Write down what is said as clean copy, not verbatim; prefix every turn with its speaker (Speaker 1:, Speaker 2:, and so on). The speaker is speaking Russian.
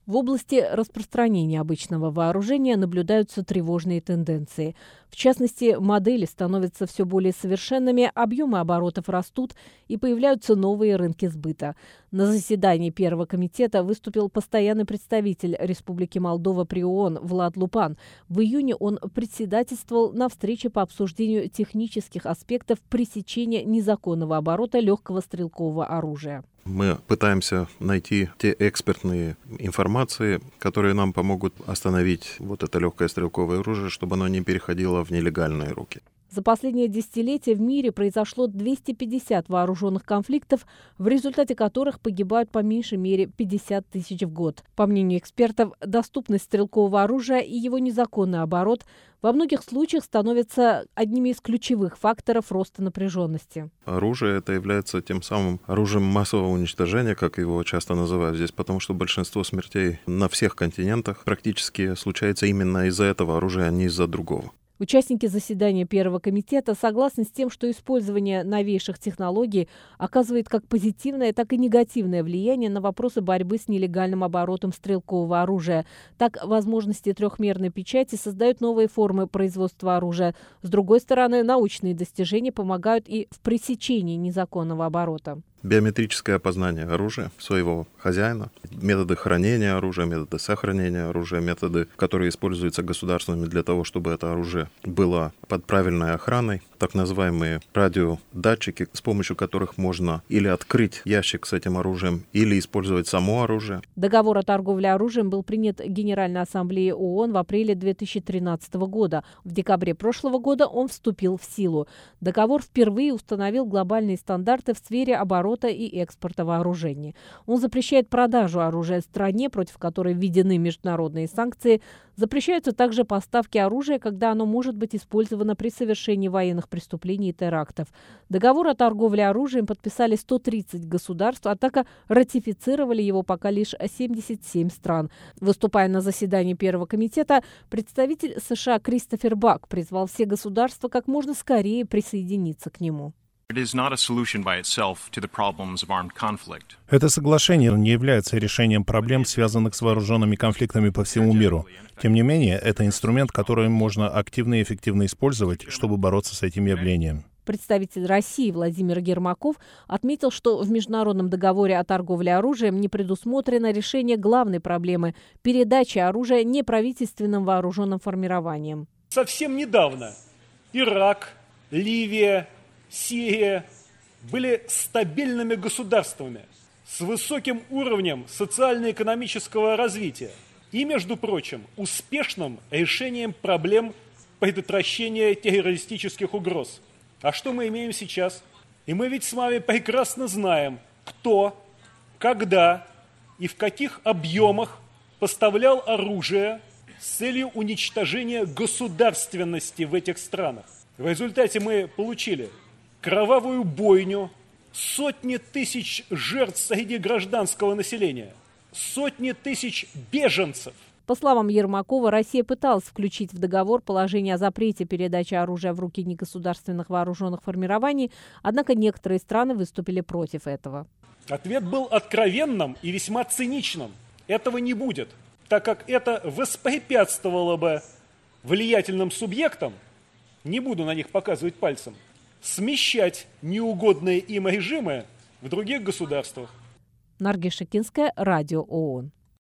Speaker 1: В области распространения обычного вооружения наблюдаются тревожные тенденции. В частности, модели становятся все более совершенными, объемы оборотов растут и появляются новые рынки сбыта. На заседании Первого комитета выступил постоянный представитель Республики Молдова при ООН Влад Лупан. В июне он председательствовал на встрече по обсуждению технических аспектов пресечения незаконного оборота легкого стрелкового оружия.
Speaker 2: Мы пытаемся найти те экспертные информации, которые нам помогут остановить вот это легкое стрелковое оружие, чтобы оно не переходило в нелегальные руки.
Speaker 1: За последнее десятилетие в мире произошло 250 вооруженных конфликтов, в результате которых погибают по меньшей мере 50 тысяч в год. По мнению экспертов, доступность стрелкового оружия и его незаконный оборот во многих случаях становятся одними из ключевых факторов роста напряженности.
Speaker 2: Оружие это является тем самым оружием массового уничтожения, как его часто называют здесь, потому что большинство смертей на всех континентах практически случается именно из-за этого оружия, а не из-за другого.
Speaker 1: Участники заседания Первого комитета согласны с тем, что использование новейших технологий оказывает как позитивное, так и негативное влияние на вопросы борьбы с нелегальным оборотом стрелкового оружия. Так, возможности трехмерной печати создают новые формы производства оружия. С другой стороны, научные достижения помогают и в пресечении незаконного оборота.
Speaker 2: Биометрическое опознание оружия своего хозяина, методы хранения оружия, методы сохранения оружия, методы, которые используются государствами для того, чтобы это оружие было под правильной охраной, так называемые радиодатчики, с помощью которых можно или открыть ящик с этим оружием, или использовать само оружие.
Speaker 1: Договор о торговле оружием был принят Генеральной Ассамблеей ООН в апреле 2013 года. В декабре прошлого года он вступил в силу. Договор впервые установил глобальные стандарты в сфере оборота и экспорта вооружений. Он запрещает продажу оружия стране, против которой введены международные санкции. Запрещаются также поставки оружия, когда оно может быть использовано при совершении военных преступлений и терактов. Договор о торговле оружием подписали 130 государств, однако ратифицировали его пока лишь 77 стран. Выступая на заседании Первого комитета, представитель США Кристофер Бак призвал все государства как можно скорее присоединиться к нему.
Speaker 3: Это соглашение не является решением проблем, связанных с вооруженными конфликтами по всему миру. Тем не менее, это инструмент, который можно активно и эффективно использовать, чтобы бороться с этим явлением.
Speaker 1: Представитель России Владимир Ермаков отметил, что в Международном договоре о торговле оружием не предусмотрено решение главной проблемы – передачи оружия неправительственным вооруженным формированиям.
Speaker 4: Совсем недавно Ирак, Ливия, Сирия были стабильными государствами с высоким уровнем социально-экономического развития и, между прочим, успешным решением проблем предотвращения террористических угроз. А что мы имеем сейчас? И мы ведь с вами прекрасно знаем, кто, когда и в каких объемах поставлял оружие с целью уничтожения государственности в этих странах. В результате мы получили кровавую бойню, сотни тысяч жертв среди гражданского населения, сотни тысяч беженцев.
Speaker 1: По словам Ермакова, Россия пыталась включить в договор положение о запрете передачи оружия в руки негосударственных вооруженных формирований, однако некоторые страны выступили против этого.
Speaker 4: Ответ был откровенным и весьма циничным. Этого не будет, так как это воспрепятствовало бы влиятельным субъектам, не буду на них показывать пальцем, смещать неугодные им режимы в других государствах.
Speaker 1: Наргиз Шакинская, Радио ООН.